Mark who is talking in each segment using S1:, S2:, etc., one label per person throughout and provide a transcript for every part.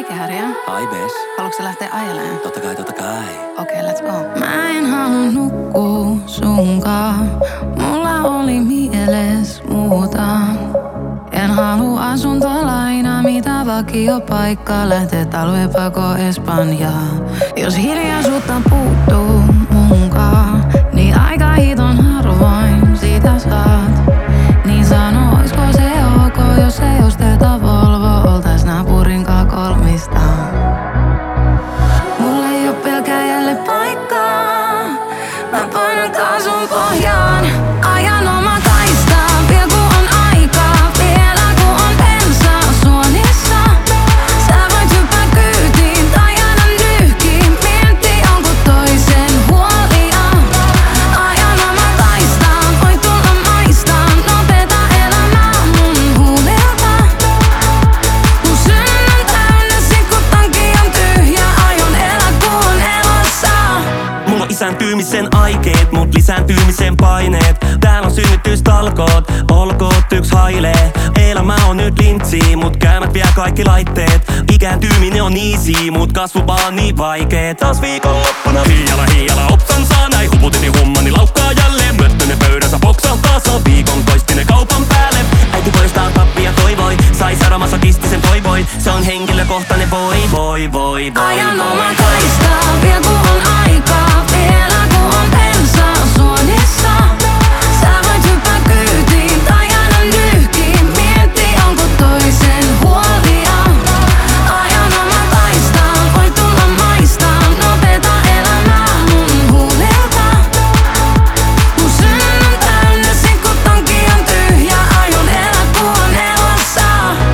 S1: Hai Kehäriä.
S2: Hi Bes.
S1: Haluatko sä lähteä ajelemaan?
S2: Totta kai.
S1: Okei, let's go. Mä en halua nukkua sunkaan. Mulla oli mieles muuta. En halua asuntolaina, mitä vakiopaikka. Lähtee talvepako Espanjaan. Jos hiljaisuutta puuttuu munkaan, niin aika hiton harvoin siitä saat. Niin sano, oisko se ok, jos ei osteta Volvo, oltais naapurinkaan kolmistaan. Mulla ei oo pelkäjälle paikkaa. Mä painan kaasun pohjaan. Ajan oma kaistaa, vielä kun on aikaa. Vielä kun on bensaa suonissa. Sä voit hyppää kyytiin tai jäädä nyhkiin. Mieti onko toisen huolia. Ajan oma kaistaa, voi tulla maistaa. Nopeeta elämää mun huulilta. Mun sydän on täynnä, kun tanki on tyhjä. Aion elää kun elossa.
S2: Mulla on isääntymisen aikeet, mut lisääntymisen paineet. Täällä on synnytystalkoot, olkoot yks hailee. Elämä on nyt lintsi, mut käymät vie kaikki laitteet. Ikääntyminen on easy, mut kasvu vaan niin vaikeet. Taas viikonloppuna hiiala, opsan saa näin huputini hummani laukkaa jälleen. Möttönen pöydänsä boksahtaa, saa viikon toistinen kaupan päälle. Äiti poistaa tappia toivoi, sai sadomasokistisen toivoi. Se on henkilökohtainen voi.
S1: Ajan oman kaistaa, vielä kun on aikaa. Vielä kun on bensaa suonissa. Sä voit hyppää kyytiin tai jäädä nyhkiin. Mieti onko toisen huolia. Ajan oman kaistaa, voi tulla maistaa. Nopeeta elämää mun huulilta. Mun sydän on täynnä, kun tanki on tyhjä. Aion elää kun elossa.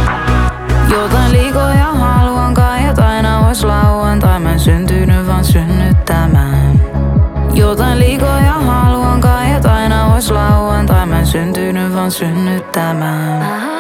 S1: Jotain liikoja haluan kai, et aina ois lauantai. Mä en syntynyt vaan synnyttämään. Jotain liikoja haluan kai, et aina ois lauantai. Mä en syntynyt vaan synnyttämään.